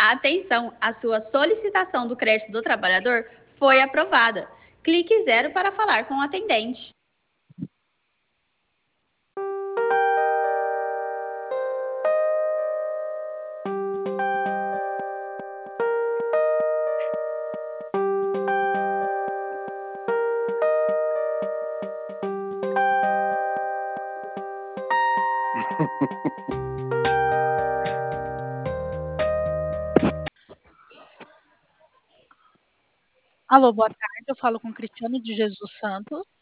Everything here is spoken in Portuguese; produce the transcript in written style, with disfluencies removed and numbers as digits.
Atenção, a sua solicitação do crédito do trabalhador foi aprovada. Clique 0 para falar com o atendente. Alô, boa tarde. Eu falo com Cristiano de Jesus Santos.